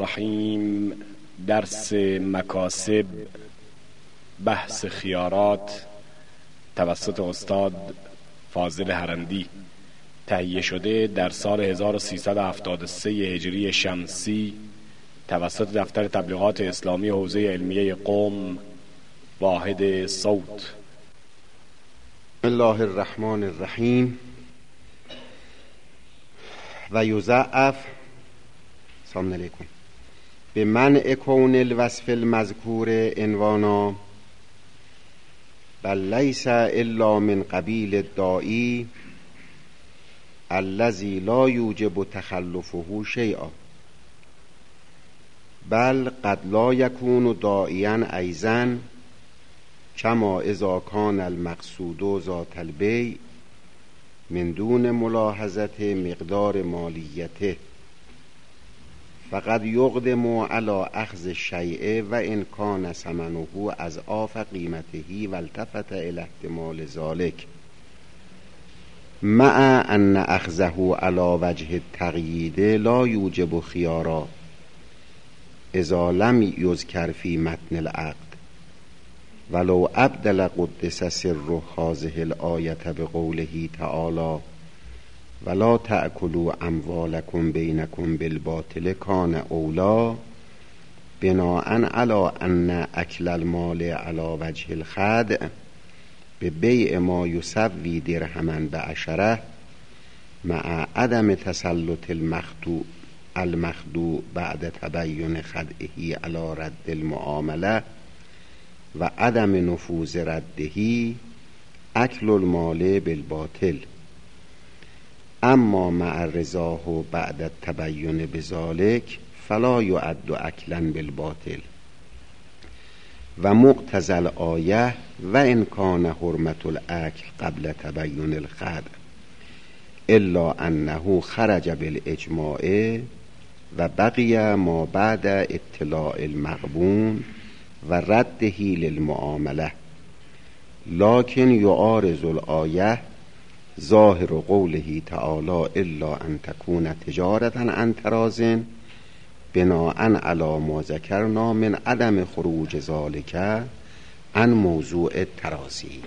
الرحیم. درس مکاسب، بحث خیارات توسط استاد فاضل هرندی، تهیه شده در سال 1373 هجری شمسی توسط دفتر تبلیغات اسلامی حوزه علمیه قم، واحد صوت. بسم الله الرحمن الرحیم. و یضعف سلام علیکم به منع کون الوصف المذکور عنوانا، بل لیس الا من قبیل الداعی الذی لا یوجب تخلفه شیئا، بل قد لا یکون داعیا ایضا کما اذا کان المقصود ذات البیع من دون ملاحظه مقدار مالیته، فقد یقدم علی اخذ الشیء و ان کان ثمنه اضعاف قیمته و التفت الی احتمال ذلک، مع ان اخذه علی وجه التقیید لا یوجب خیارا اذا لم یذکر فی متن العقد، ولو ابدل قدس سر هذه الآیة بقوله تعالی ولا تأکلوا اموالکم بینکم بالباطل کان اولی، بناء علی ان اکل المال علی وجه الخدع به بیع ما یسوی درهما بعشره مع عدم تسلط المخدوع بعد تبین خدعه علی رد المعامله و عدم نفوذ ردهی اکل المال بالباطل، اما مع رضاه بعد التبین بذلک فلا یعد اکلا بالباطل، و مقتضی الآیه و ان کان حرمت الاکل قبل تبین الخدع الا انه خرج بالاجماع و بقی ما بعد اطلاع المغبون و رده للمعامله، لکن یعارض الآیه ظاهر قوله تعالی الا ان تکون تجارتا عن تراض بناء علی ما ذکرنا من عدم خروج ذلک عن موضوع التراضی.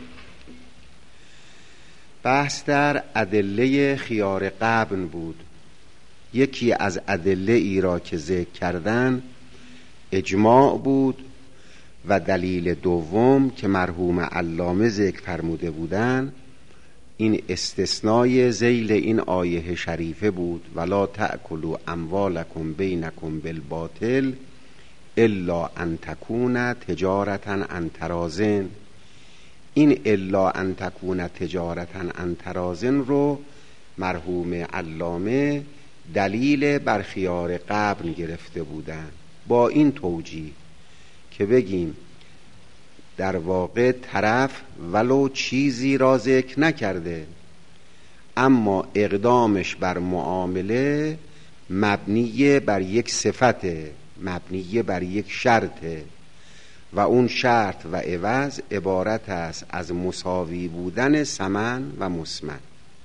بحث در ادله خیار غبن بود. یکی از ادله ای را که ذکر کردن اجماع بود و دلیل دوم که مرحوم علامه ذکر فرموده بودند این استثنای ذیل این آیه شریفه بود ولا تأکلوا اموالکم بینکم بالباطل الا ان تکون تجارتا عن تراض. این الا ان تکون تجارتا عن تراض رو مرحوم علامه دلیل بر خیار غبن گرفته بودند با این توجیه که بگیم در واقع طرف ولو چیزی را ذکر نکرده اما اقدامش بر معامله مبنی بر یک صفته، مبنی بر یک شرطه و اون شرط و عوض عبارت است از مساوی بودن ثمن و مسمن.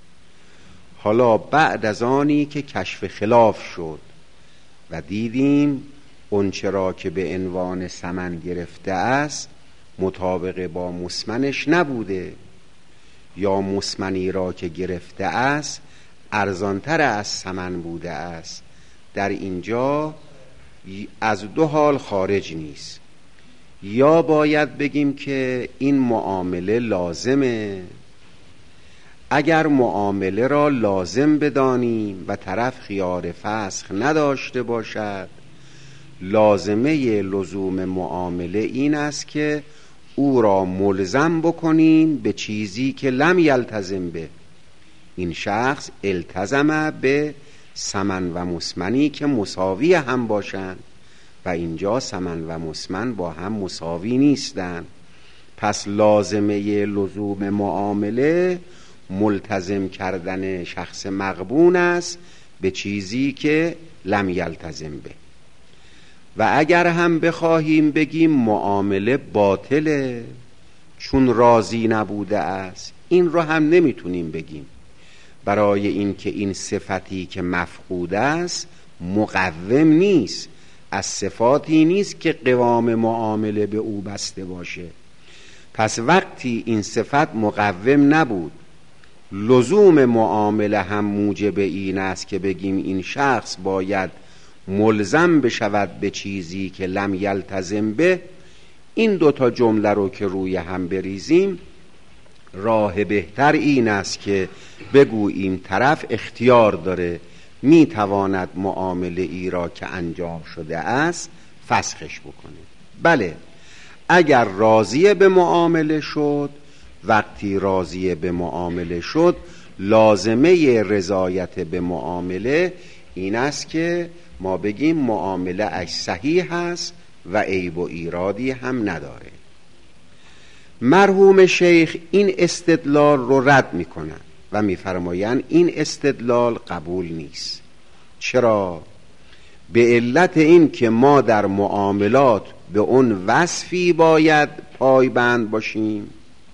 حالا بعد از آنی که کشف خلاف شد و دیدیم اونچه را که به عنوان ثمن گرفته است مطابق با مسمنش نبوده یا مسمنی را که گرفته است ارزانتر از ثمن بوده است، در اینجا از دو حال خارج نیست. یا باید بگیم که این معامله لازمه، اگر معامله را لازم بدانیم و طرف خیار فسخ نداشته باشد، لازمه لزوم معامله این است که او را ملزم بکنیم به چیزی که لم یلتزم به. این شخص التزم به ثمن و مسمنی که مساوی هم باشند و اینجا ثمن و مسمن با هم مساوی نیستند، پس لازمه لزوم معامله ملتزم کردن شخص مغبون است به چیزی که لم یلتزم به. و اگر هم بخواهیم بگیم معامله باطله چون راضی نبوده است، این رو هم نمیتونیم بگیم، برای اینکه این صفتی که مفقود است مقوم نیست از صفاتی نیست که قوام معامله به او بسته باشه. پس وقتی این صفت مقوم نبود، لزوم معامله هم موجب این است که بگیم این شخص باید ملزم بشود به چیزی که لم یلتزم به. این دوتا جمله رو که روی هم بریزیم، راه بهتر این است که بگوییم طرف اختیار داره، میتواند معامله ای را که انجام شده است فسخش بکنه. بله، اگر راضی به معامله شد، وقتی راضی به معامله شد، لازمه رضایت به معامله این است که ما بگیم معامله اش صحیح است و عیب و ایرادی هم نداره. مرحوم شیخ این استدلال رو رد میکنن و میفرمایند این استدلال قبول نیست. چرا؟ به علت این که ما در معاملات به اون وصفی باید پایبند باشیم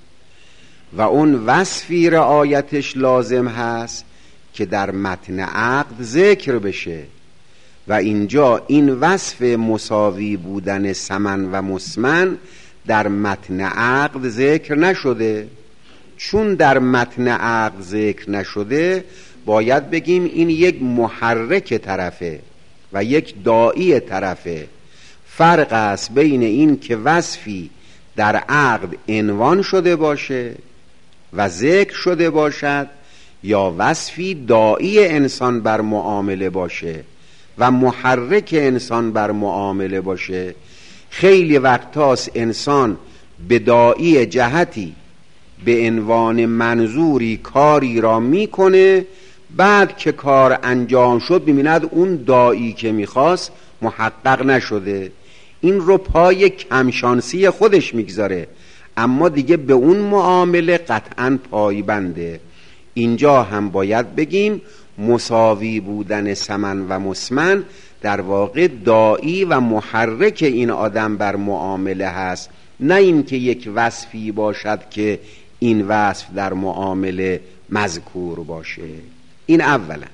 و اون وصفی رعایتش لازم هست که در متن عقد ذکر بشه و اینجا این وصف مساوی بودن ثمن و مسمن در متن عقد ذکر نشده. چون در متن عقد ذکر نشده، باید بگیم این یک محرک طرفه و یک داعی طرفه. فرق است بین این که وصفی در عقد عنوان شده باشه و ذکر شده باشد یا وصفی داعی انسان بر معامله باشه و محرک انسان بر معامله باشه. خیلی وقتاست انسان به داعی جهتی به عنوان منظوری کاری را میکنه، بعد که کار انجام شد می‌بیند اون داعی که میخواست محقق نشده. این رو پای کمشانسی خودش میگذاره، اما دیگه به اون معامله قطعاً پایبنده. اینجا هم باید بگیم مساوی بودن ثمن و مسمن در واقع داعی و محرک این آدم بر معامله هست، نه این که یک وصفی باشد که این وصف در معامله مذکور باشه. این اولا.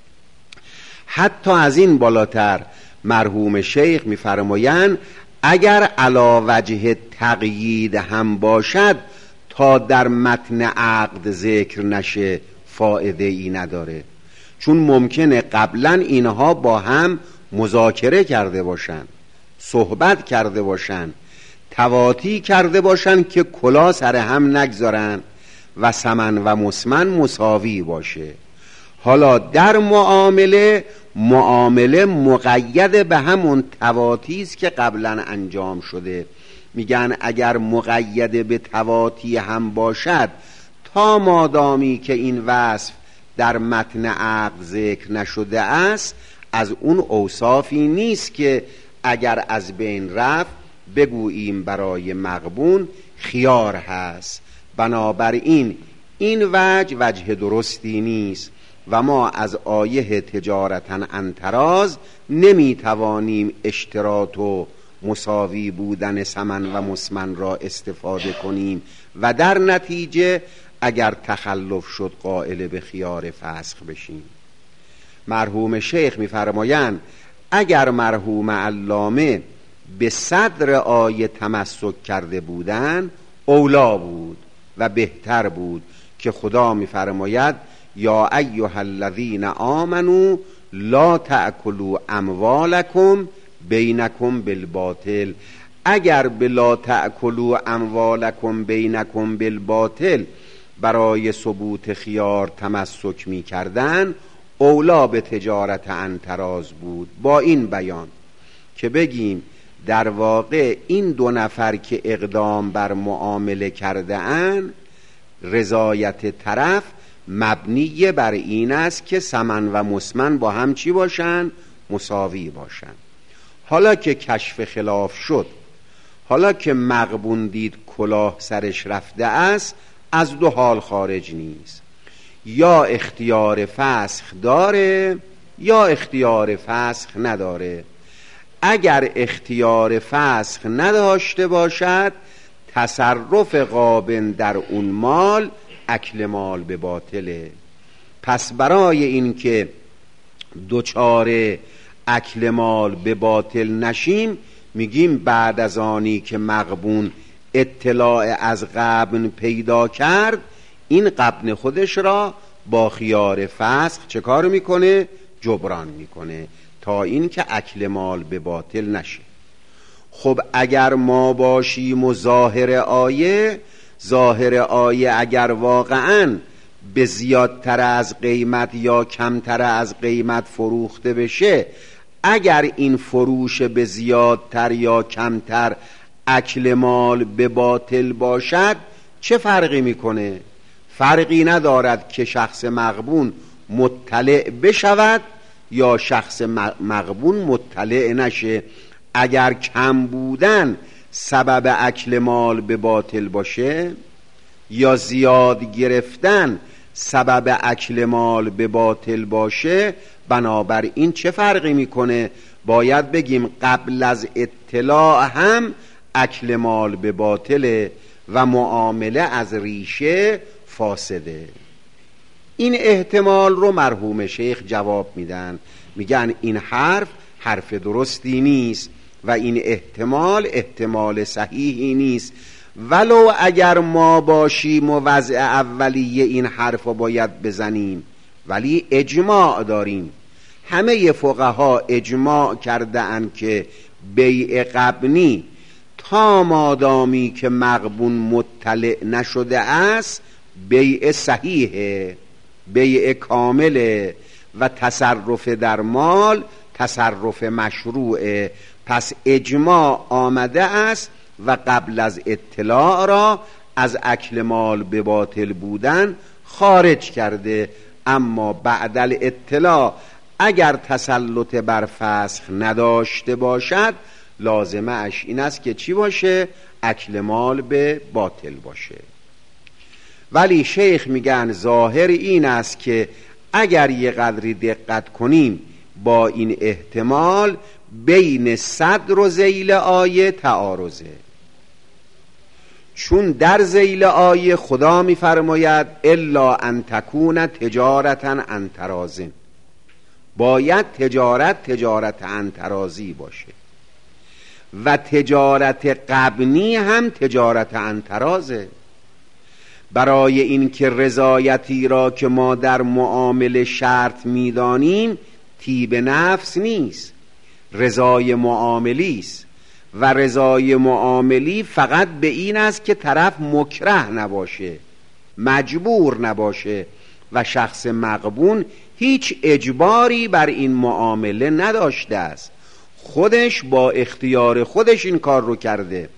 حتی از این بالاتر مرحوم شیخ می‌فرمایند اگر علی وجه تقیید هم باشد، تا در متن عقد ذکر نشه فایده ای نداره. چون ممکنه قبلا اینها با هم مذاکره کرده باشن، صحبت کرده باشن، تواطی کرده باشن که کلا سر هم نگذارن و ثمن و مسمن مساوی باشه. حالا در معامله مقید به همون تواطی است که قبلا انجام شده. میگن اگر مقید به تواطی هم باشد، تا مادامی که این وصف در متن عقد ذکر نشده است، از اون اوصافی نیست که اگر از بین رفت بگوییم برای مغبون خیار هست. بنابراین این وجه درستی نیست و ما از آیه تجارتاً عن تراض نمیتوانیم اشتراط و مساوی بودن ثمن و مسمن را استفاده کنیم و در نتیجه اگر تخلف شد قائل به خیار فسخ بشیم. مرحوم شیخ می‌فرمایند اگر مرحوم علامه به صدر آیه تمسک کرده بودند اولا بود و بهتر بود که خدا می‌فرماید یا ایها الذین آمنوا لا تأکلوا اموالکم بینکم بالباطل. اگر بلا تأکلوا اموالکم بینکم بالباطل برای ثبوت خیار تمسک می کردن، اولا به تجارت عن تراض بود. با این بیان که بگیم در واقع این دو نفر که اقدام بر معامله کرده اند، رضایت طرف مبنی بر این است که ثمن و مسمن با هم چی باشن؟ مساوی باشن. حالا که کشف خلاف شد، حالا که مغبون دید کلاه سرش رفته است، از دو حال خارج نیست، یا اختیار فسخ داره یا اختیار فسخ نداره. اگر اختیار فسخ نداشته باشد، تصرف غابن در اون مال اکل مال به باطله. پس برای این که دوچاره اکل مال به باطل نشیم، میگیم بعد از آنی که مغبون اطلاع از غبن پیدا کرد، این غبن خودش را با خیار فسخ چه کار میکنه؟ جبران میکنه تا این که اکل مال به باطل نشه. خب اگر ما باشیم و ظاهر آیه اگر واقعاً به زیادتر از قیمت یا کمتر از قیمت فروخته بشه، اگر این فروش به زیادتر یا کمتر اکل مال به باطل باشد، چه فرقی میکنه؟ فرقی ندارد که شخص مغبون مطلع بشود یا شخص مغبون مطلع نشه. اگر کم بودن سبب اکل مال به باطل باشه یا زیاد گرفتن سبب اکل مال به باطل باشه، بنابراین چه فرقی میکنه؟ باید بگیم قبل از اطلاع هم اکل مال به باطله و معامله از ریشه فاسده. این احتمال رو مرحوم شیخ جواب میدن، میگن این حرف درستی نیست و این احتمال صحیحی نیست. ولو اگر ما باشیم و وضع اولیه این حرف رو باید بزنیم، ولی اجماع داریم. همه فقها اجماع کرده اند که بیع غبنی تا مادامی که مغبون مطلع نشده است بیع صحیحه، بیع کامله و تصرف در مال تصرف مشروعه. پس اجماع آمده است و قبل از اطلاع را از اکل مال به باطل بودن خارج کرده. اما بعد الاطلاع اگر تسلط بر فسخ نداشته باشد، لازمه اش این است که چی باشه؟ اکل مال به باطل باشه. ولی شیخ میگن ظاهر این است که اگر یه قدری دقت کنیم با این احتمال بین صدر و ذیل آیه تعارضه. چون در ذیل آیه خدا میفرماید الا ان تکون تجارتا عن تراض، باید تجارت عن تراضی باشه و تجارت غبنی هم تجارت عن تراضه. برای این که رضایتی را که ما در معامله شرط میدانیم طیب نفس نیست، رضای معاملی است و رضای معاملی فقط به این است که طرف مکره نباشه، مجبور نباشه و شخص مغبون هیچ اجباری بر این معامله نداشته است، خودش با اختیار خودش این کار رو کرده.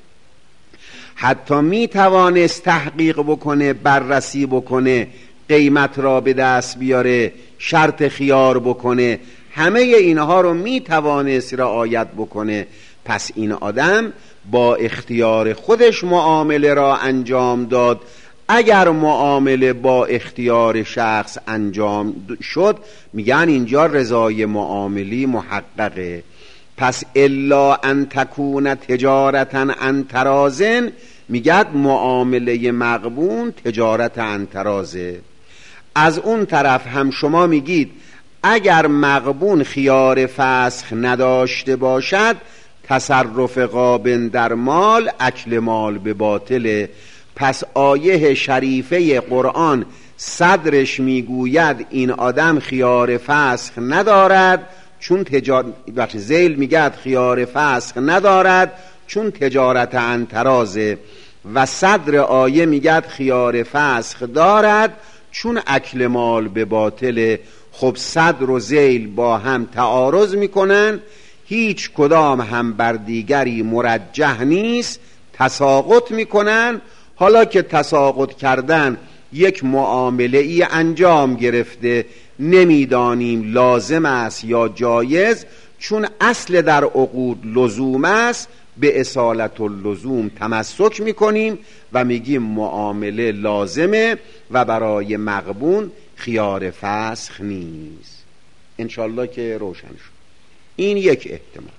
حتی می توانست تحقیق بکنه، بررسی بکنه، قیمت را به دست بیاره، شرط خیار بکنه، همه اینها رو می توانست رعایت بکنه. پس این آدم با اختیار خودش معامله را انجام داد. اگر معامله با اختیار شخص انجام شد، میگن اینجا رضای معاملی محققه. پس الا ان تکون تجارتا عن تراض، میگد معامله مغبون تجارت عن تراضه. از اون طرف هم شما میگید اگر مغبون خیار فسخ نداشته باشد، تصرف غابن در مال اکل مال به باطله. پس آیه شریفه قرآن صدرش میگوید این آدم خیار فسخ ندارد چون ذیل میگد خیار فسخ ندارد چون تجارت عن تراضه، و صدر آیه میگد خیار فسخ دارد چون اکل مال به باطله. خب صدر و ذیل با هم تعارض میکنن، هیچ کدام هم بر دیگری مرجح نیست، تساقط میکنن. حالا که تساقط کردن یک معامله ای انجام گرفته، نمیدانیم لازم است یا جایز، چون اصل در عقود لزوم است، به اصالت اللزوم تمسک میکنیم و میگیم معامله لازمه و برای مغبون خیار فسخ نیست. انشالله که روشن شد. این یک احتمال.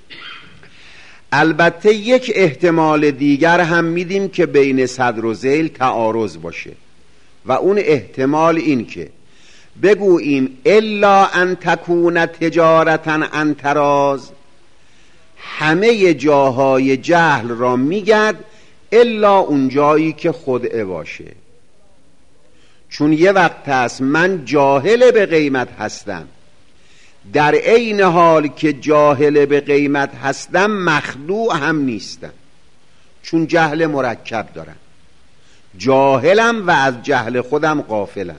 البته یک احتمال دیگر هم میدیم که بین صدر و ذیل تعارض باشه و اون احتمال این که بگوییم الا ان تکون تجارتا عن تراض، همه جاهای جهل را میگد الا اون جایی که خدعه باشه. چون یه وقت هست من جاهل به قیمت هستم، در عین حال که جاهل به قیمت هستم مخدوع هم نیستم، چون جهل مرکب دارم، جاهلم و از جهل خودم غافلم.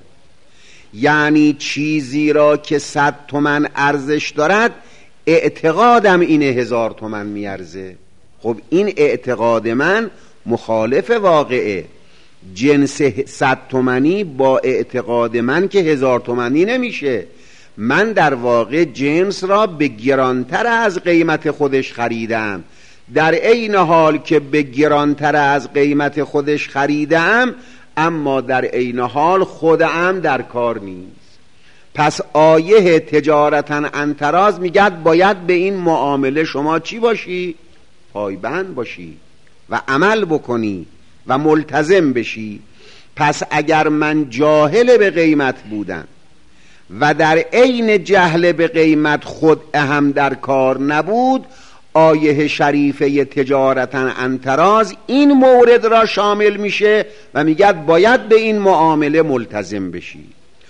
یعنی چیزی را که 100 تومن ارزش دارد اعتقادم اینه 1000 تومن میارزه. خب این اعتقاد من مخالف واقعه. جنس 100 تومنی با اعتقاد من که 1000 تومنی نمیشه. من در واقع جنس را به گرانتر از قیمت خودش خریدم، در عین حال که به گرانتر از قیمت خودش خریدم اما در عین حال خودم در کار نیست. پس آیه تجارتا عن تراض میگد باید به این معامله شما چی باشی؟ پایبند باشی و عمل بکنی و ملتزم بشی. پس اگر من جاهل به قیمت بودم و در عین جهل به قیمت خود هم در کار نبود، آیه شریفه تجارتا عن تراض این مورد را شامل میشه و میگد باید به این معامله ملتزم بشی.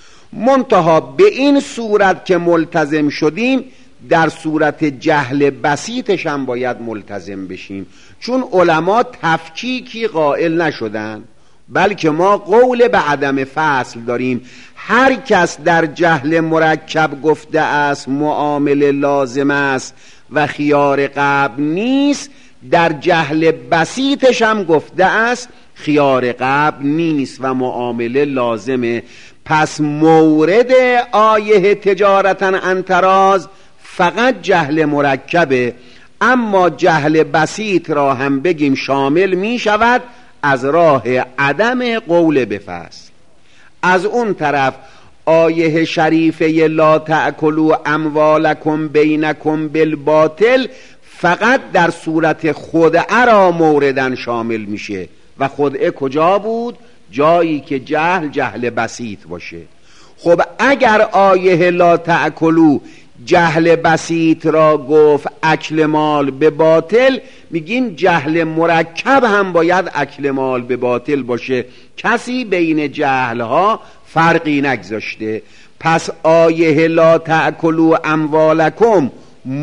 منتها به این صورت که ملتزم شدیم در صورت جهل بسیطش هم باید ملتزم بشیم، چون علما تفکیکی قائل نشدن، بلکه ما قول به عدم فصل داریم. هر کس در جهل مرکب گفته است معامله لازم است و خیار قبل نیست، در جهل بسیطش هم گفته است خیار قبل نیست و معامله لازمه. پس مورد آیه تجارتا عن تراض فقط جهل مرکبه، اما جهل بسیط را هم بگیم شامل می شود از راه عدم قول به فصل. از اون طرف آیه شریفه لا تأکلوا اموالکم بینکم بالباطل فقط در صورت خدعه را موردن شامل میشه و خدعه کجا بود؟ جایی که جهل بسیط باشه. خب اگر آیه لا تأکلوا جهل بسیط را گفت اکل مال به باطل، میگیم جهل مرکب هم باید اکل مال به باطل باشه. کسی بین جهلها فرقی نگذاشته. پس آیه لا تأکلوا اموالکم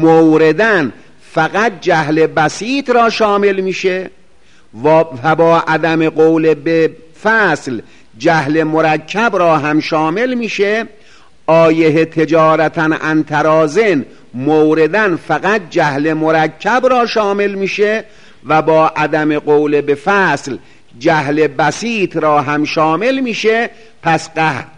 موردن فقط جهل بسیط را شامل میشه و با عدم قول به فصل جهل مرکب را هم شامل میشه. آیه تجارتا عن تراض موردن فقط جهل مرکب را شامل میشه و با عدم قول به فصل جهل بسیط را هم شامل میشه. پس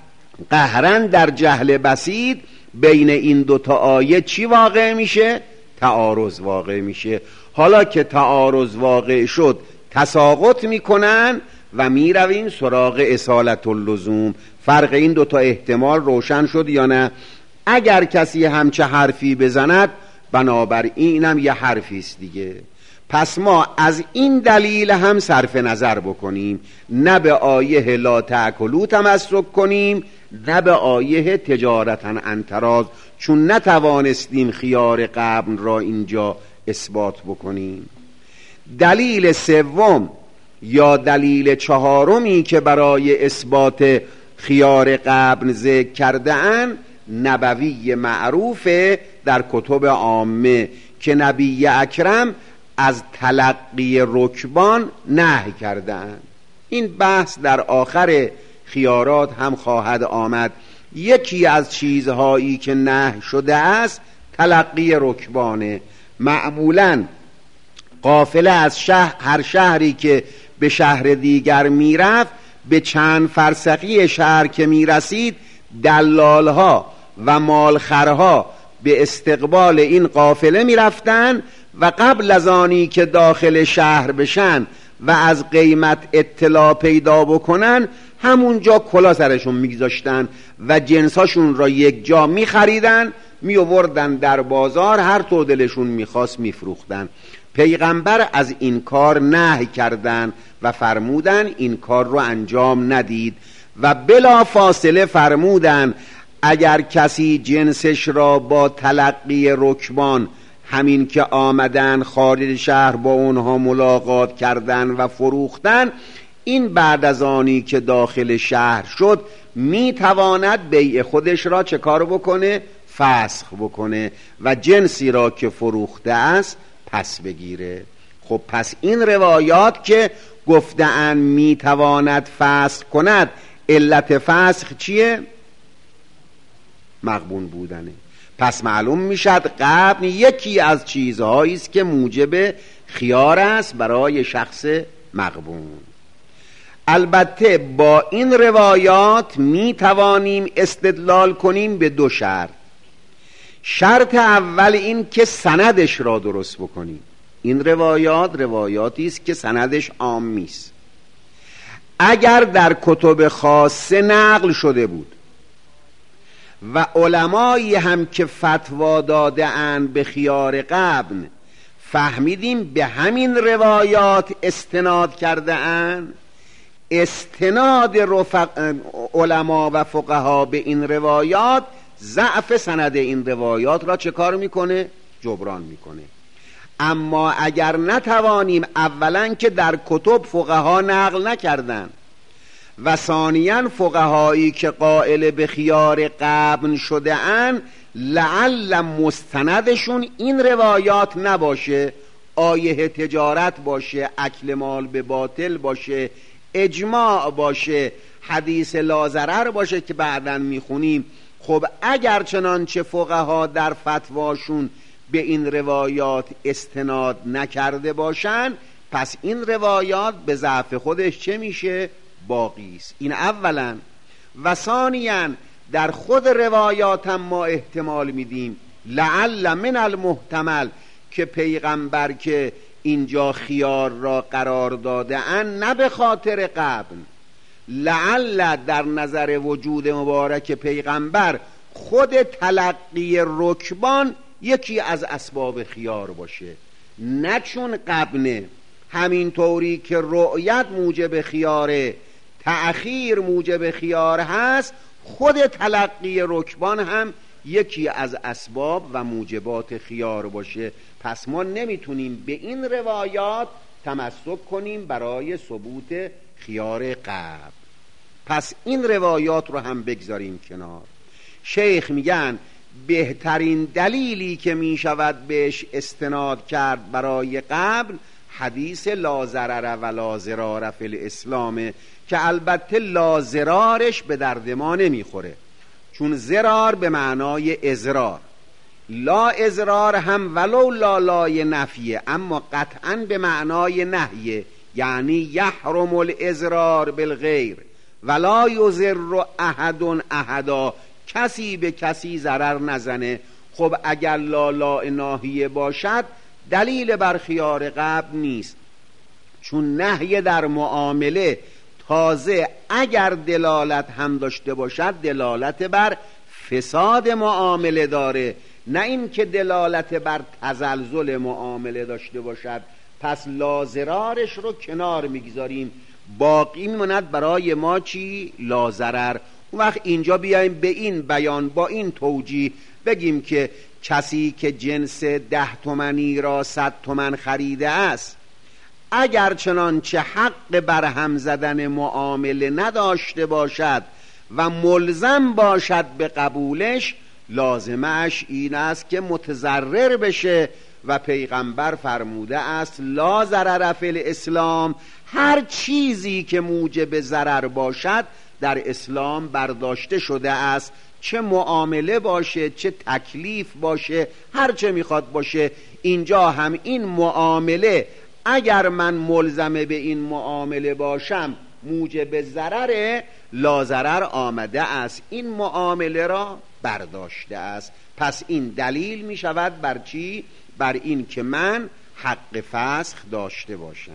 قهرن در جهل بسیط بین این دوتا آیه چی واقع میشه؟ تعارض واقع میشه. حالا که تعارض واقع شد تساقط میکنن و میرویم سراغ اصالت اللزوم. فرق این دوتا احتمال روشن شد یا نه؟ اگر کسی همچه حرفی بزند بنابر اینم یه حرفیست دیگه. پس ما از این دلیل هم صرف نظر بکنیم، نه به آیه لا تأکلوا تمسک کنیم نه به آیه تجارتا عن تراض، چون نتوانستیم خیار قبل را اینجا اثبات بکنیم. دلیل سوم یا دلیل چهارمی که برای اثبات خیار قبل ذکر کرده اند نبوی معروفه در کتب عامه که نبی اکرم از تلقی رکبان نهی کرده اند. این بحث در آخر خیارات هم خواهد آمد. یکی از چیزهایی که نهی شده است تلقی رکبانه. معمولاً قافله از هر شهری که به شهر دیگر میرفت به چند فرسخی شهر که میرسید دلالها و مالخرها به استقبال این قافله میرفتن و قبل از آنی که داخل شهر بشن و از قیمت اطلاع پیدا بکنن همونجا کلا سرشون میگذاشتن و جنساشون را یک جا میخریدن میآوردن در بازار، هر طور دلشون میخواست میفروختن. پیغمبر از این کار نهی کردن و فرمودن این کار رو انجام ندید و بلا فاصله فرمودن اگر کسی جنسش را با تلقی رکبان، همین که آمدن خارج شهر با اونها ملاقات کردن و فروختن، این بعد از آنی که داخل شهر شد میتواند بیع خودش را چه کار بکنه؟ فسخ بکنه و جنسی را که فروخته است پس بگیره. خب پس این روایات که گفته‌اند میتواند فسخ کند، علت فسخ چیه؟ مغبون بودنه. پس معلوم میشد غبن یکی از چیزهایی است که موجب خیار است برای شخص مغبون. البته با این روایات می توانیم استدلال کنیم به دو شرط. شرط اول این که سندش را درست بکنیم. این روایاتی است که سندش عامی است. اگر در کتب خاصه نقل شده بود و علمایی هم که فتوا داده اند به خیار غبن فهمیدیم به همین روایات استناد کرده اند، استناد علما و فقها به این روایات ضعف سند این روایات را چه کار میکنه؟ جبران میکنه. اما اگر نتوانیم، اولا که در کتب فقها نقل نکردن و ثانیاً فقهایی که قائل به خیار غبن شده اند لعل مستندشون این روایات نباشه، آیه تجارت باشه، اکل مال به باطل باشه، اجماع باشه، حدیث لازرر باشه که بعداً میخونیم. خب اگر چنانچه فقها در فتواشون به این روایات استناد نکرده باشن، پس این روایات به ضعف خودش چه میشه؟ باقی است. این اولا. و ثانیاً در خود روایات هم ما احتمال میدیم لعل من المحتمل که پیغمبر که اینجا خیار را قرار داده اند نه به خاطر غبن، لعل در نظر وجود مبارک پیغمبر خود تلقی رکبان یکی از اسباب خیار باشه، نه چون غبنه. همین طوری که رؤیت موجب خیاره، تأخیر موجب خیار هست، خود تلقی رکبان هم یکی از اسباب و موجبات خیار باشه. پس ما نمیتونیم به این روایات تمسک کنیم برای ثبوت خیار غبن. پس این روایات رو هم بگذاریم کنار. شیخ میگن بهترین دلیلی که میشود بهش استناد کرد برای غبن حدیث لا ضرر و لا ضرار فی الاسلام، که البته لا ضرارش به درد ما نمیخوره، چون ضرار به معنای اضرار، لا اضرار هم ولو لالای نفیه اما قطعا به معنای نهیه، یعنی یحرم الاضرار بالغیر ولا یضر احد احدا، کسی به کسی ضرر نزنه. خب اگر لا ناهیه باشد دلیل بر خیار غبن نیست، چون نهی در معامله تازه اگر دلالت هم داشته باشد دلالت بر فساد معامله داره، نه این که دلالت بر تزلزل معامله داشته باشد. پس لازرارش رو کنار میگذاریم، باقی میماند برای ما چی؟ لازرر. اون وقت اینجا بیایم به این بیان با این توجیه بگیم که کسی که جنس 10 تومانی را 100 تومن خریده است، اگر چنانچه حق برهم زدن معامله نداشته باشد و ملزم باشد به قبولش، لازمش این است که متضرر بشه و پیغمبر فرموده است لا ضرر فی الاسلام، هر چیزی که موجب ضرر باشد در اسلام برداشته شده است، چه معامله باشه چه تکلیف باشه، هر چه میخواد باشه. اینجا هم این معامله اگر من ملزم به این معامله باشم موجب ضرر، لا ضرر آمده است، این معامله را برداشته است. پس این دلیل می شود بر چی؟ بر این که من حق فسخ داشته باشم.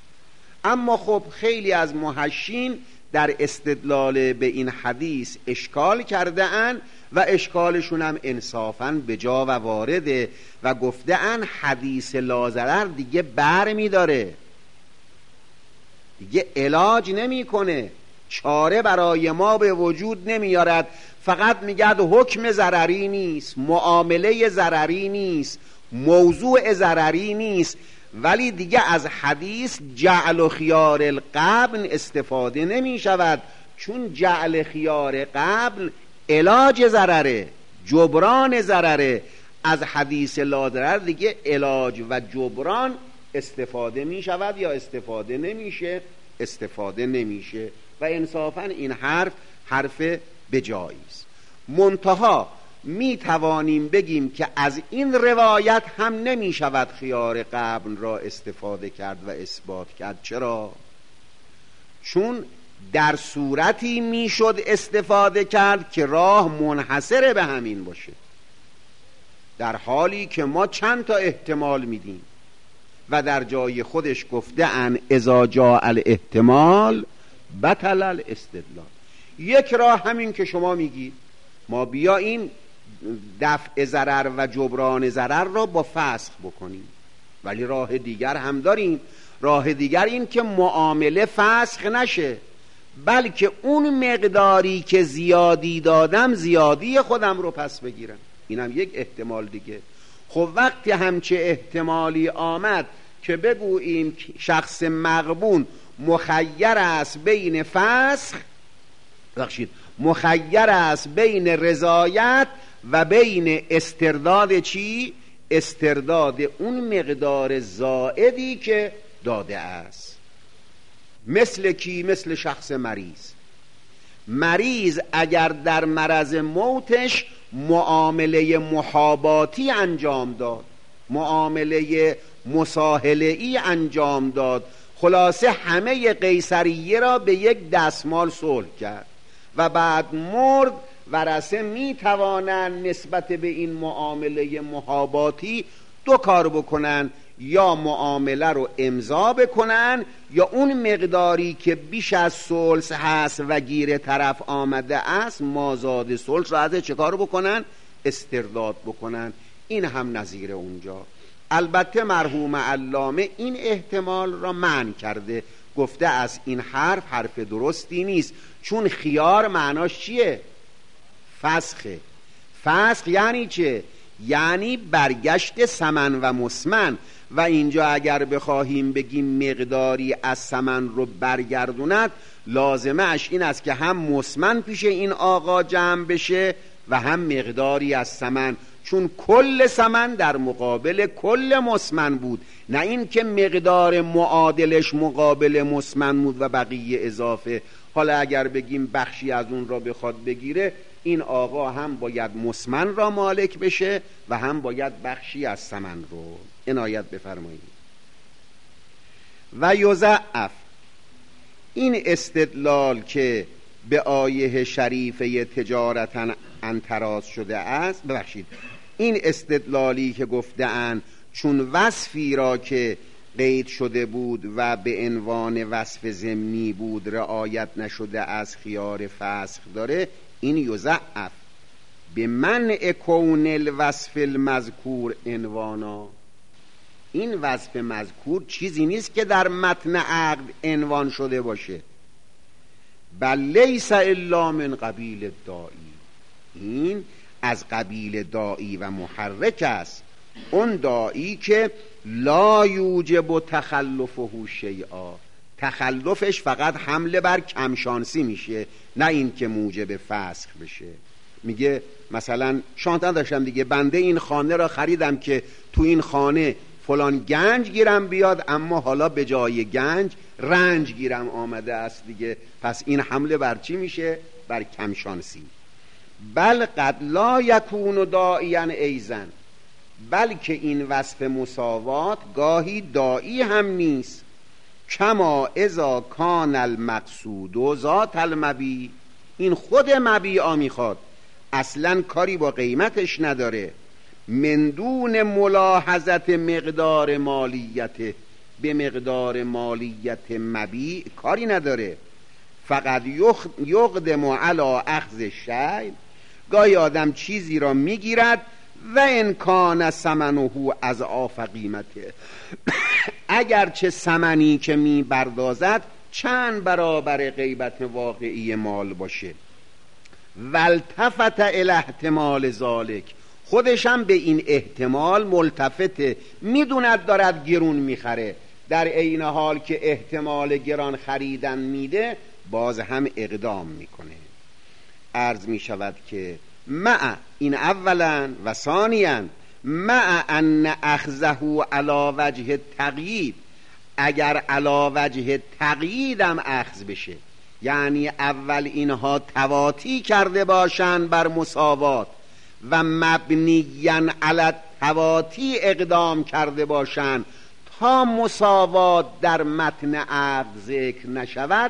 اما خب خیلی از محشین در استدلال به این حدیث اشکال کرده اند و اشکالشون هم انصافاً به جا و وارده و گفته اند حدیث لا ضرر دیگه بر می داره، دیگه علاج نمی کنه، چاره برای ما به وجود نمیارد. فقط میگد حکم ضرری نیست، معامله ضرری نیست، موضوع ضرری نیست، ولی دیگه از حدیث جعل و خیار القبل استفاده نمی شود، چون جعل خیار قبل علاج ضرره، جبران ضرره. از حدیث لا ضرر دیگه علاج و جبران استفاده می شود یا استفاده نمیشه؟ استفاده نمیشه. و انصافا این حرف بجایی است. منتها می توانیم بگیم که از این روایت هم نمی شود خیار قبل را استفاده کرد و اثبات کرد. چرا؟ چون در صورتی می شد استفاده کرد که راه منحصر به همین باشه، در حالی که ما چند تا احتمال میدیم و در جای خودش گفته ان اذا جاء الاحتمال بطل الاستدلال. یک راه همین که شما میگید، ما بیاییم دفع ضرر و جبران ضرر را با فسخ بکنیم، ولی راه دیگر هم داریم. راه دیگر این که معامله فسخ نشه، بلکه اون مقداری که زیادی دادم زیادی خودم رو پس بگیرم. اینم یک احتمال دیگه. خب وقتی همچه احتمالی آمد که بگوییم شخص مغبون مخیر است بین فسخ، مخیر است بین رضایت و بین استرداد چی؟ استرداد اون مقدار زائدی که داده است. مثل کی؟ مثل شخص مریض اگر در مرض موتش معامله محاباتی انجام داد، معامله مساهله‌ای انجام داد، خلاصه همه قیصریه را به یک دستمال صلح کرد و بعد مرد، ورثه می توانند نسبت به این معامله محاباتی دو کار بکنن: یا معامله رو امضا بکنن، یا اون مقداری که بیش از ثلث هست و گیر طرف آمده است مازاد ثلث رو ازش چه کار بکنن؟ استرداد بکنن. این هم نظیر اونجا. البته مرحوم علامه این احتمال را منع کرده، گفته از این حرف درستی نیست، چون خیار معناش چیه؟ فسخه. فسخ یعنی چه؟ یعنی برگشت ثمن و مسمن، و اینجا اگر بخواهیم بگیم مقداری از ثمن رو برگردوند، لازمه اش این است که هم مسمن پیش این آقا جمع بشه و هم مقداری از ثمن، چون کل ثمن در مقابل کل مسمن بود، نه این که مقدار معادلش مقابل مسمن بود و بقیه اضافه. حالا اگر بگیم بخشی از اون را بخواد بگیره، این آقا هم باید مسمن را مالک بشه و هم باید بخشی از ثمن رو. عنایت بفرمایید. و یضعف، این استدلال که به آیه شریفه تجارتا انتراز شده است، این استدلالی که گفته‌اند چون وصفی را که قید شده بود و به عنوان وصف ضمنی بود رعایت نشده از خیار فسخ داره، این یضعف به منع کون الوصف المذکور عنوانا. این وصف مذکور چیزی نیست که در متن عقد عنوان شده باشه، بل لیس الا من قبیل داعی، این از قبیل داعی و محرک است، اون داعی که لا یوجب تخلفه شیئا، تخلفش فقط حمله بر کمشانسی میشه، نه این که موجب فسخ بشه. میگه مثلا شانتن داشتم دیگه، بنده این خانه را خریدم که تو این خانه فلان گنج گیرم بیاد، اما حالا به جای گنج رنج گیرم آمده است دیگه، پس این حمله بر چی میشه؟ بر کمشانسی. بل قد لا یکون داعیا ایزن، بلکه این وصف مساوات گاهی داعی هم نیست. کما اذا کان المقصود ذات المبیع، این خود مبیعا میخواد، اصلا کاری با قیمتش نداره، من دون ملاحظت مقدار مالیته، به مقدار مالیت مبیع کاری نداره. فقط یقدم علی اخذ الشیء، گاهی آدم چیزی را میگیرد و ان کان ثمنه اضعاف قیمته، اگرچه ثمنی که میبردازد چند برابر غیبت واقعی مال باشه. والتفت الی احتمال ذالک، خودشم به این احتمال ملتفته، میدوند دارد گرون میخره، در عین حال که احتمال گران خریدن میده باز هم اقدام میکنه. عرض میشود که مع این اولا و ثانیا مع ان اخذه علی وجه تقیید، اگر علی وجه تقییدم اخذ بشه، یعنی اول اینها تواطی کرده باشند بر مساوات و مبنیاً علی تواطی اقدام کرده باشند تا مساوات در متن عقد ذکر نشود،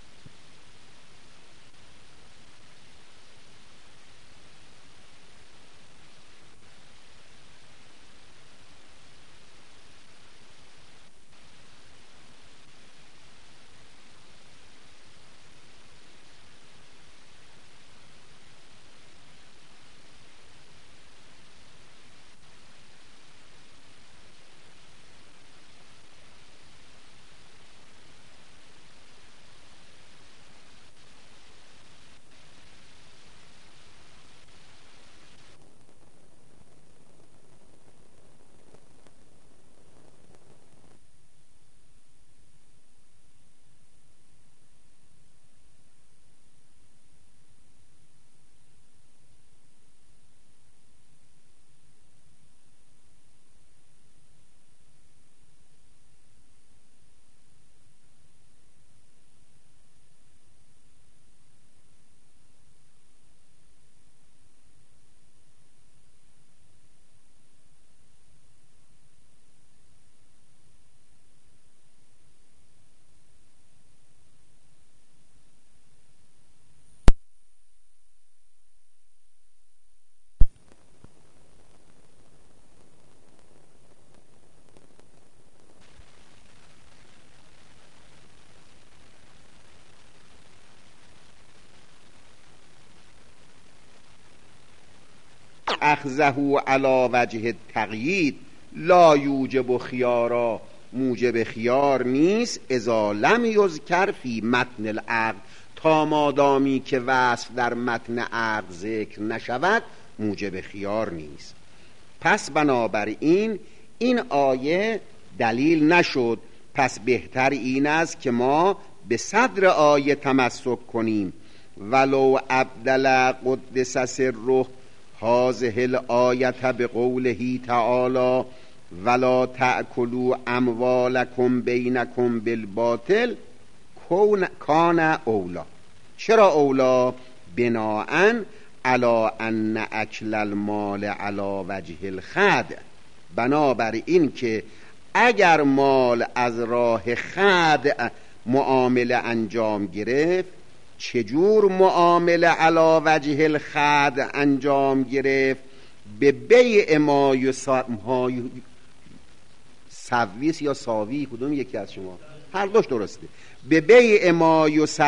اخذه علی وجه تقیید لا یوجب خیارا، موجب خیار نیست، اذا لم یذکر فی متن العقد، تا مادامی که وصف در متن عقد ذکر نشود موجب خیار نیست. پس بنابراین این آیه دلیل نشد، پس بهتر این است که ما به صدر آیه تمسک کنیم. ولو ابدل قدس سره هذه الآیه بقوله تعالی ولا تأکلوا اموالکم بینکم بالباطل کان اولا. چرا اولا؟ بناءً علی ان اکل المال علی وجه الخدع، بنابر این که اگر مال از راه خدع معامله انجام گرفت، چجور معامله علی وجه الخدع انجام گرفت؟ به بیع ما سویس یا ساوی، کدوم یکی از شما؟ هر دوش درسته. به بیع ما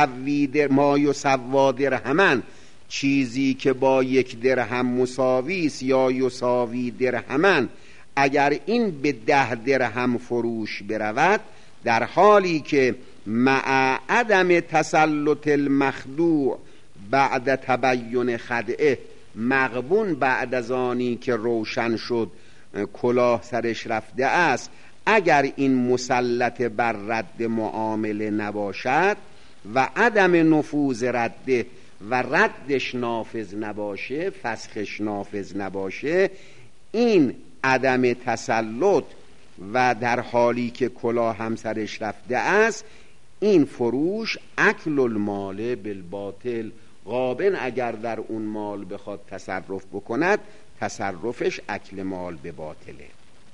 یسوا درهمن، چیزی که با یک درهم مساوی است یا یساوی درهمن، اگر این به 10 درهم فروش برود، در حالی که مع عدم تسلط المخدوع بعد تبین خدعه، مغبون بعد از آنی که روشن شد کلاه سرش رفته است، اگر این مسلط بر رد معامله نباشد و عدم نفوذ رده و ردش نافذ نباشه، فسخش نافذ نباشه، این عدم تسلط و در حالی که کلاه هم سرش رفته است، این فروش اکل المال بالباطل، غابن اگر در اون مال بخواد تصرف بکند، تصرفش اکل مال به باطله.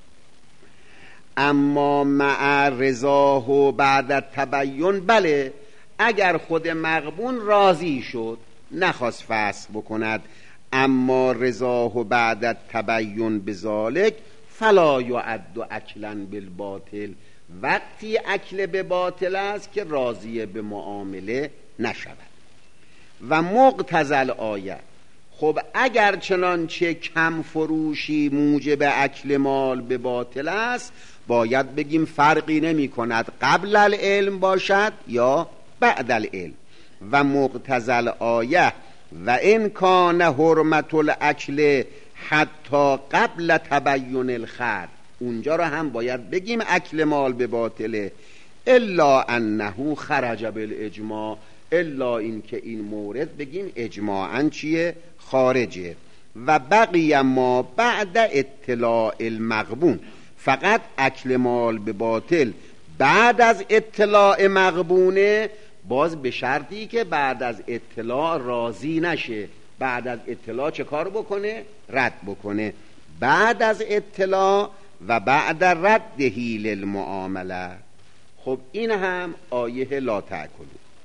اما مع رضاه بعد التبین، بله اگر خود مغبون راضی شد نخواست فسخ بکند، اما رضاه بعد التبین بذالک فلا یعد اکلا بالباطل، وقتی اکل به باطل است که راضی به معامله نشود. و مقتضی آیه، خب اگر چنانچه کم فروشی موجب اکل مال به باطل است، باید بگیم فرقی نمی کند قبل العلم باشد یا بعد العلم. و مقتضی الآیه و ان کان حرمت الاکل حتی قبل تبین الخط، اونجا رو هم باید بگیم اکل مال به باطله، الا انه خرج بالاجماع، الا این که این مورد بگیم اجماعاً چیه؟ خارجه. و بقی ما بعد اطلاع المغبون، فقط اکل مال به باطل بعد از اطلاع مغبونه، باز به شرطی که بعد از اطلاع راضی نشه. بعد از اطلاع چه کار بکنه؟ رد بکنه. بعد از اطلاع و بعد ردهی للمعامله. خب این هم آیه لا تأکلوا،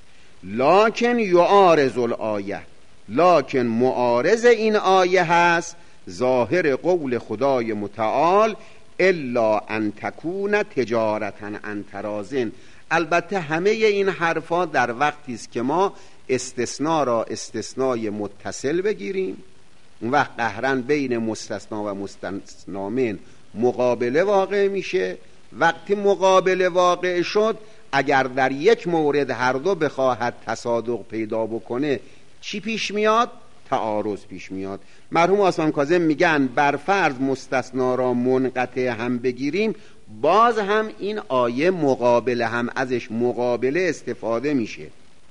لکن یعارض الآیه، لکن معارض این آیه هست ظاهر قول خدای متعال الا ان تکون تجارتا عن تراضٍ. البته همه این حرفا در وقتی است که ما استثناء را استثنای متصل بگیریم، اون وقت قهرن بین مستثنا و مستثنا من مقابله واقع میشه. وقتی مقابله واقع شد، اگر در یک مورد هر دو بخواهد تصادق پیدا بکنه، چی پیش میاد؟ تعارض پیش میاد. مرحوم آسان کاظم میگن بر فرض مستثنا را منقطع هم بگیریم، باز هم این آیه مقابله هم ازش مقابله استفاده میشه.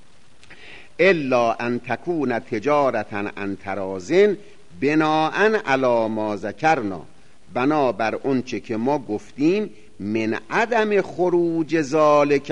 الا ان تکون تجارتا عن تراضٍ بناء علی ما ذکرنا، بنابر اونچه که ما گفتیم، من عدم خروج ذالک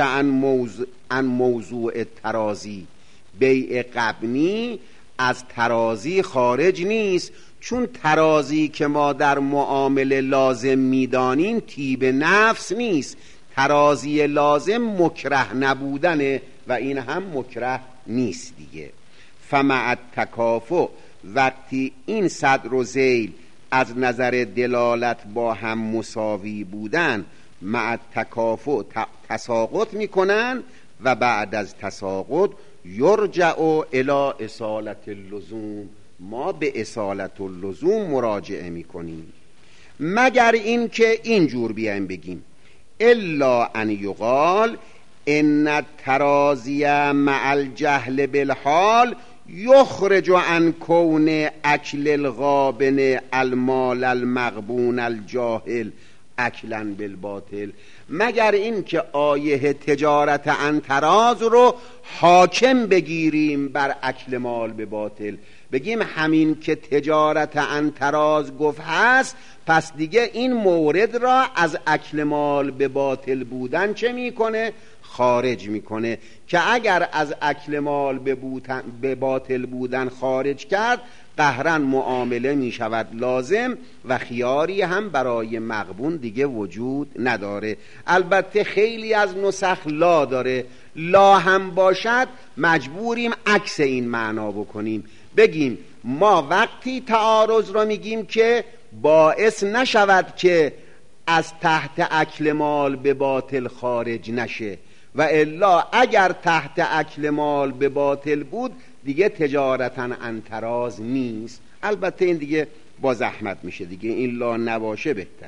عن موضوع ترازی، بیع غبنی از ترازی خارج نیست، چون ترازی که ما در معامله لازم میدانیم طیب نفس نیست. ترازی لازم مکره نبودنه و این هم مکره نیست دیگه. فمع التکافؤ، وقتی این صدر و ذیل از نظر دلالت با هم مساوی بودن، مع التکافؤ تساقط میکنن و بعد از تساقط یرجع الی اصالت اللزوم، ما به اصالت اللزوم مراجعه میکنیم. مگر این که اینجور بیایم بگیم الا ان یقال ان التراضی مع الجهل بالحال یخرج عن کون اکل الغابن المال المغبون الجاهل اکلا بالباطل. مگر این که آیه تجارت عن تراض رو حاکم بگیریم بر اکل مال به باطل، بگیم همین که تجارت عن تراض گفت هست، پس دیگه این مورد را از اکل مال به باطل بودن چه میکنه؟ خارج میکنه. که اگر از اکل مال به باطل بودن خارج کرد، قهرن معامله میشود لازم و خیاری هم برای مغبون دیگه وجود نداره. البته خیلی از نسخ لا داره، لا هم باشد مجبوریم عکس این معنا بکنیم، بگیم ما وقتی تعارض را میگیم که باعث نشود که از تحت اکل مال به باطل خارج نشه، و الا اگر تحت اکل مال به باطل بود دیگه تجارتا عن تراض نیست. البته این دیگه با زحمت میشه دیگه، این لا نباشه بهتره.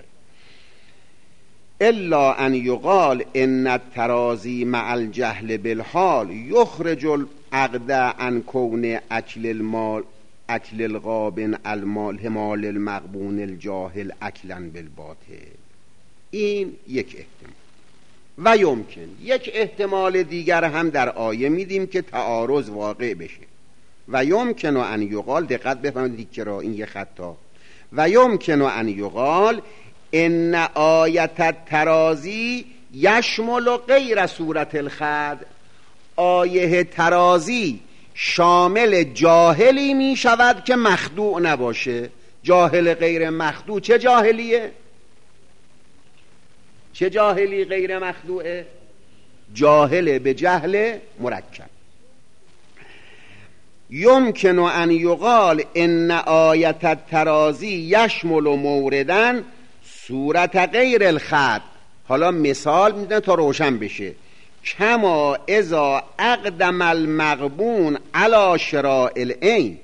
الا ان یقال ان التراضی مع الجهل بالحال یخرج العقد عن کون اکل المال اکل الغابن المال المغبون الجاهل اکلا بالباطل. این یک احتمال. و یمکن یک احتمال دیگر هم در آیه میدیم که تعارض واقع بشه. و یمکن ان یقال، دقت بفرمایید که را این یه خطا، و یمکن ان یقال ان آیت التراضی یشمل غیر صورت الخد، آیه ترازی شامل جاهلی می شود که مخدوع نباشه. جاهل غیر مخدوع چه جاهلیه؟ چه جاهلی غیر مخدوعه؟ جاهل به جهل مرکب. یمکن ان یقال ان آیت التراضی یشمل موردن صورت غیر الخط. حالا مثال میدن تا روشن بشه. کما اذا اقدم المغبون علی شراء العین،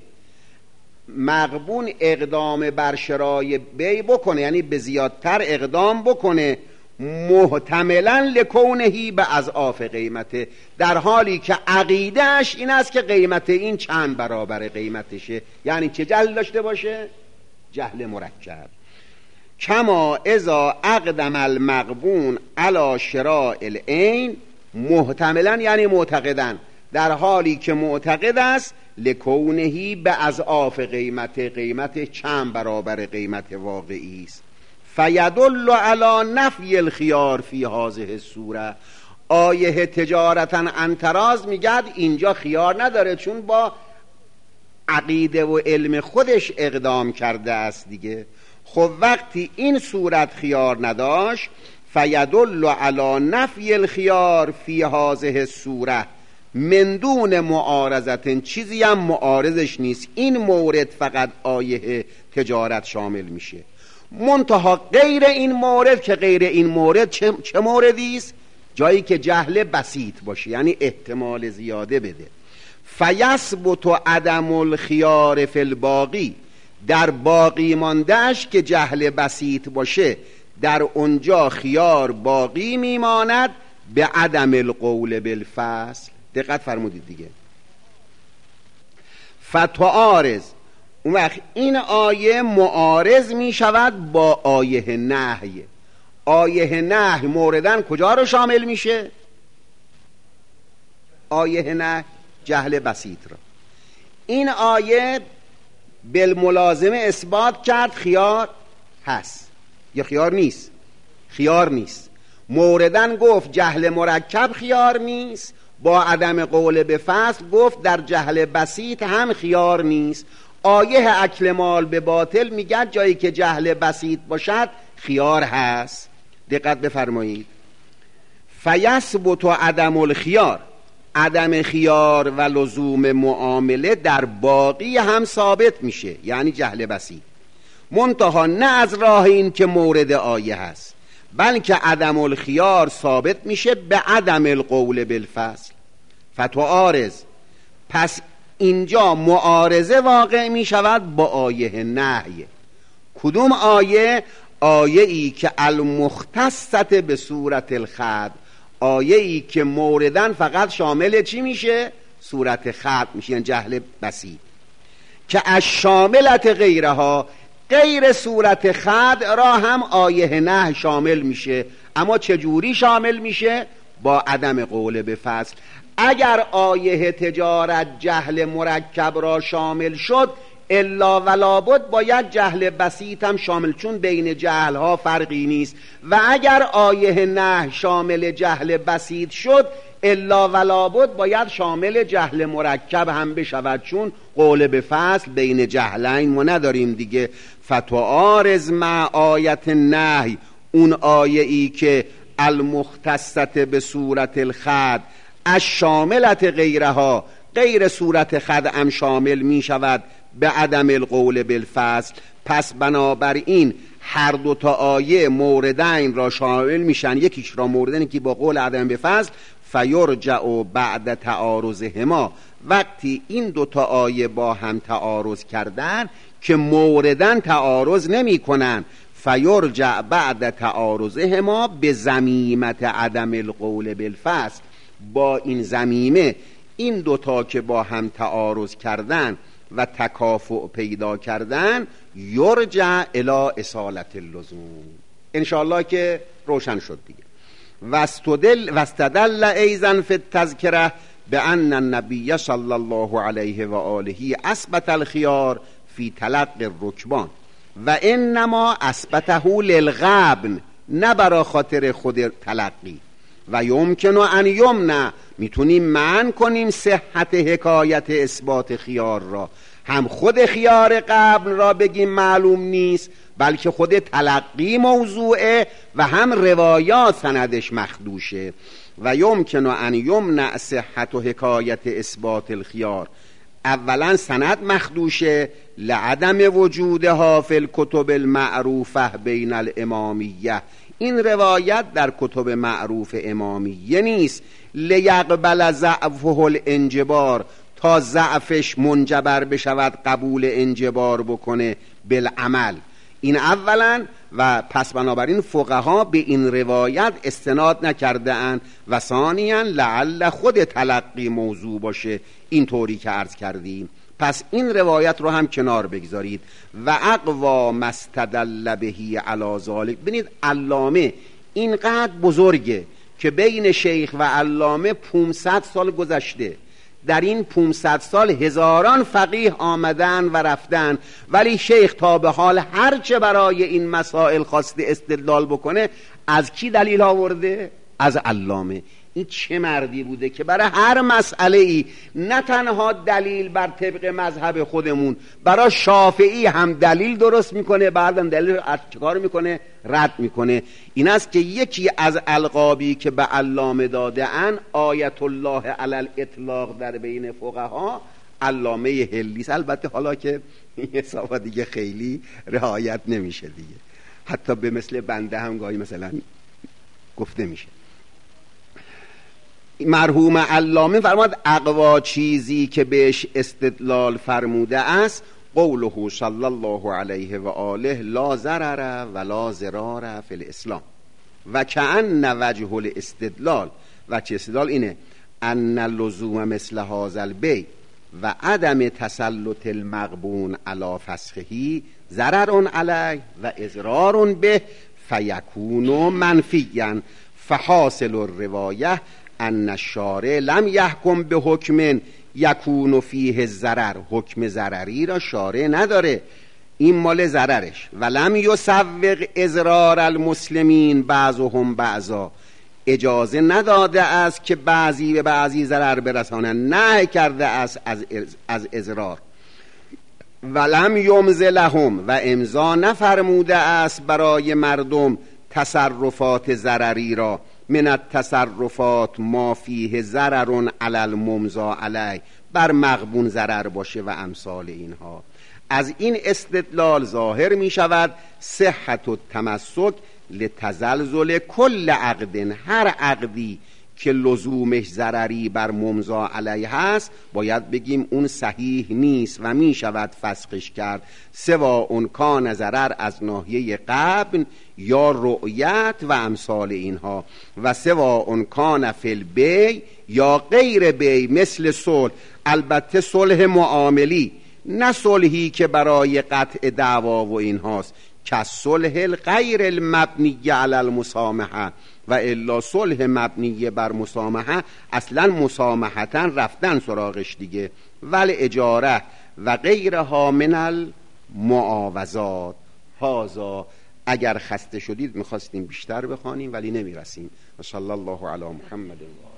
مغبون اقدام بر شرای بی بکنه، یعنی به زیادتر اقدام بکنه، محتملا لکونهی به اضعاف قیمته، در حالی که عقیدهش این است که قیمت این چند برابر قیمتشه. یعنی چه جهل داشته باشه؟ جهل مرکب. کما اذا اقدم المغبون علی شراء العین محتملا، یعنی معتقدن، در حالی که معتقد است لکونهی به اضعاف قیمته، قیمت چند برابر قیمت واقعی است. فیدل علی نفی الخیار فی هذه الصوره، آیه تجارتا عن تراض میگد اینجا خیار نداره، چون با عقیده و علم خودش اقدام کرده است دیگه. خب وقتی این صورت خیار نداشت، فیدل علی نفی الخیار فی هذه الصوره من دون معارضت، چیزی هم معارضش نیست، این مورد فقط آیه تجارت شامل میشه. منتها غیر این مورد، که غیر این مورد چه موردی است؟ جایی که جهل بسیط باشه، یعنی احتمال زیاده بده. فیثبت عدم الخیار فی الباقی، در باقی ماندهش که جهل بسیط باشه در اونجا خیار باقی میماند به عدم القول بالفصل. دقت فرمودید دیگه. فتعارض، اون وقت این آیه معارض می شود با آیه نهی. آیه نهی موردن کجا رو شامل میشه؟ آیه نهی جهل بسیط را. این آیه بالملازمه اثبات کرد خیار هست یا خیار نیست؟ خیار نیست. موردن گفت جهل مرکب خیار نیست، با عدم قول به فصل گفت در جهل بسیط هم خیار نیست. آیه اکل مال به باطل میگه جایی که جهل بسیط باشد خیار هست. دقت بفرمایید. فیثبت عدم الخیار، عدم خیار و لزوم معامله در باقی هم ثابت میشه، یعنی جهل بسیط. منتها نه از راه این که مورد آیه هست، بلکه عدم الخیار ثابت میشه به عدم القول بالفصل. فتعارض، پس اینجا معارضه واقع میشود با آیه نهی. کدوم آیه؟ آیه ای که المختصت به صورت الخط، آیه ای که موردن فقط شامل چی میشه؟ صورت خط میشه، یعنی جهل بسیط. که از شاملت غیرها، غیر صورت خط را هم آیه نه شامل میشه. اما چجوری شامل میشه؟ با عدم قول به فصل. اگر آیه تجارت جهل مرکب را شامل شد، الا ولا بد باید جهل بسیط هم شامل، چون بین جهل ها فرقی نیست. و اگر آیه نه شامل جهل بسیط شد، الا ولا بد باید شامل جهل مرکب هم بشود، چون قول به فصل بین جهلین ما نداریم دیگه. فتعارض مع آیت نهی، اون آیه ای که المختصت به صورت الخط از شاملت غیرها، غیر صورت خط هم شامل می شود به عدم القول بالفصل. پس بنابراین هر دو تا آیه موردین را شامل میشن، یکیش را موردن که با قول عدم به فصل، فیرجع بعد تعارضهما، وقتی این دو تا آیه با هم تعارض کردن که موردن تعارض نمی کنن، فیرجع بعد تعارضهما به ضمیمت عدم القول بالفصل. با این ضمیمه این دوتا که با هم تعارض کردن و تکافؤ پیدا کردن، یرجع الی اصالت اللزوم. انشاءالله که روشن شد دیگه. واستدل ایضا فی التذکره بان النبی صلی الله علیه و آله اثبت الخیار فی تلقی الرکبان و انما اثبته للغبن، نه برا خاطر خود تلقی. و یمکن ان یمنع، میتونیم منع کنیم صحت حکایت اثبات خیار را. هم خود خیار قبل را بگیم معلوم نیست، بلکه خود تلقی موضوعه و هم روایات سندش مخدوشه. و یمکن ان یمنع صحت و حکایت اثبات الخیار، اولا سند مخدوشه لعدم وجودها فی الکتب المعروفه بین الامامیه، این روایت در کتب معروف امامیه نیست. لیقبل ضعفه الانجبار، تا ضعفش منجبر بشود قبول انجبار بکنه بالعمل. این اولا، و پس بنابراین فقها به این روایت استناد نکرده اند، و ثانیا لعل خود تلقی موضوع باشه، این طوری که عرض کردیم. پس این روایت رو هم کنار بگذارید. و اقوا مستدل بهی علی ذالک. ببینید علامه اینقدر بزرگه که بین شیخ و علامه 500 سال گذشته، در این 500 سال هزاران فقیه آمدن و رفتن، ولی شیخ تا به حال هرچه برای این مسائل خواسته استدلال بکنه، از کی دلیل آورده؟ از علامه. این چه مردی بوده که برای هر مسئله ای نه تنها دلیل بر طبق مذهب خودمون، برای شافعی هم دلیل درست میکنه، بعدم دلیل چیکار میکنه؟ رد میکنه. این است که یکی از القابی که به علامه داده ان آیت الله علی الاطلاق در بین فقها علامه هلیس. البته حالا که این حسابا دیگه خیلی رعایت نمیشه دیگه، حتی به مثل بنده هم گاهی مثلا گفته میشه. مرحوم علامه فرماد اقوا چیزی که بهش استدلال فرموده است قوله صلی الله علیه و آله لا ضرر ولا ضرار فی الاسلام و کأن وجه الاستدلال، وجه استدلال اینه ان لزوم مثل هذا البیع و عدم تسلط المغبون علی فسخه ضرر علیه و اضرار به فیکون منفیا فحاصل الروایه ان الشارع لم یحکم به حکم یکون فیه ضرر. حکم ضرری را شارع نداره، این مال ضررش. ولم یسوق اضرار المسلمین بعضهم بعضا. اجازه نداده است که بعضی به بعضی ضرر برسانند، نه کرده است از اضرار. ولم یمض لهم، و امضا نفرموده است برای مردم تصرفات ضرری را، من التصرفات ما فیه ضرر علی الممضی علیه، بر مغبون ضرر باشه و امثال اینها. از این استدلال ظاهر می شود صحت التمسک لتزلزل کل عقد. هر عقدی که لزومش ضرری بر ممضی علیه هست باید بگیم اون صحیح نیست و می شود فسخش کرد، سواء کان ضرر از ناحیه قبل یا رؤیت و امثال اینها، و سواء کان فی البیع یا غیر بیع مثل صلح. البته صلح معاملی، نه صلحی که برای قطع دعوا و اینهاست، که صلح غیر المبنی علی المسامحه، و الا صلح مبنی بر مسامحه اصلا مسامحتا رفتن سراغش دیگه. ولی اجاره و غیرها من المعاوضات. هازا اگر خسته شدید میخواستیم بیشتر بخوانیم ولی نمیرسیم. صلی الله علی محمد.